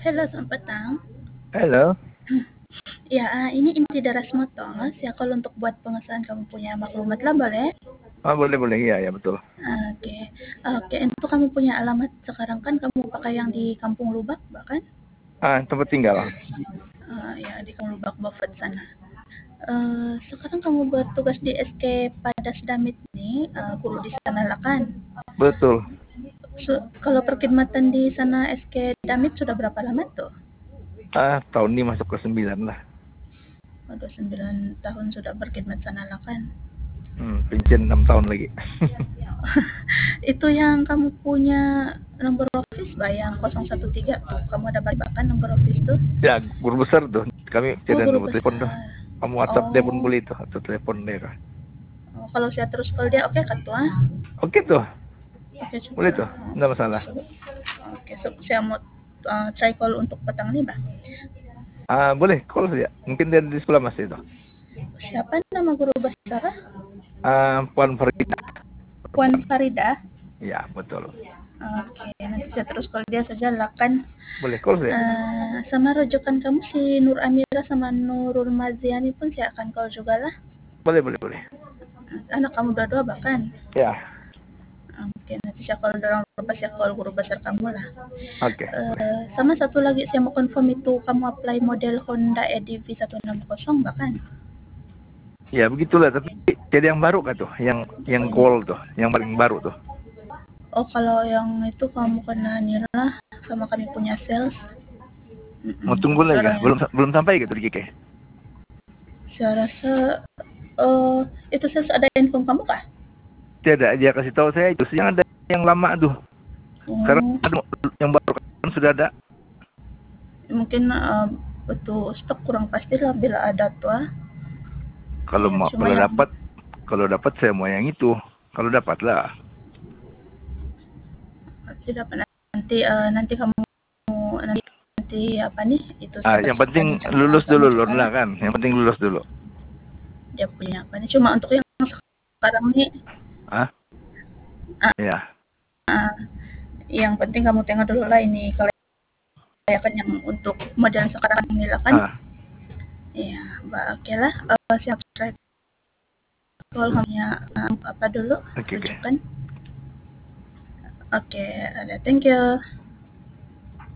Halo, selamat petang. Halo. Ya, ini inti Daras Motors. Ya, kalau untuk buat pengesahan kamu punya maklumat lah boleh? Oh, boleh. Iya, ya betul. Oke, oke. Itu kamu punya alamat sekarang kan kamu pakai yang di Kampung Lubak, bahkan? Tempat tinggal. Ya, di Kampung Lubak, Bafet sana. Sekarang kamu bertugas di SK Padas Damit nih, guru di sana lah kan? Betul. Kalau perkhidmatan di sana SK Damit sudah berapa lama tuh? Tahun ini masuk ke 9 lah. Udah 9 tahun sudah berkhidmat sana lah kan? Pensiun 6 tahun lagi. Itu yang kamu punya nomor office yang 013 tuh. Kamu ada bahkan nomor office tuh? Ya, guru besar tuh. Kami Oh, tidak guru nomor telepon tuh. besar. Kamu WhatsApp dia pun Oh, boleh tuh atau telepon dia kah? kalau saya terus call dia oke kan tuh? Oke tuh. Oke Boleh juga. tuh. Enggak masalah. Oke, so, saya mau try call untuk petang nih, Bah. Boleh call saja. Mungkin dia di sekolah masih itu. Siapa nama guru besar? Puan Farida. Puan Farida. Ya, betul. Oke, nanti saya terus call dia saja lah kan. Boleh call saja. Sama rujukan kamu si Nur Amira sama Nurul Maziani pun saya akan call juga lah. Boleh. Anak kamu dua-dua bahkan. Ya. Oke, nanti saya call dorong lepas ya call guru besar kamu lah. Oke. Sama satu lagi saya mau confirm itu kamu apply model Honda EDV 160 bahkan. Ya, begitulah, tapi jadi yang baru kah tuh? Yang call tuh, yang paling baru tuh. Oh, kalau yang itu kamu kena nira sama kami punya sales. Mau tunggu lagi kah? Sekarang Belum sampai gitu di Kike. saya rasa itu sales ada info kamu kah? Tidak, dia kasih tahu saya itu yang ada yang lama tuh. Sekarang ada yang baru kan sudah ada. Mungkin itu stok kurang pasti lah bila ada tuh. Kalau Ya, kalau dapat saya mau yang itu. Kalau dapat lah. Tidak nanti kamu nanti apa nih itu Yang penting lulus dulu lah kan. Yang penting lulus dulu. Dia punya apa nih? Cuma untuk yang sekarang nih. Ya. Yang penting kamu tengok dulu lah ini kelayakan yang untuk model sekarang ini lah kan. Iya, oke lah. Siap strike. Kalau kamunya apa dulu? Oke. Oke, ada. Thank you.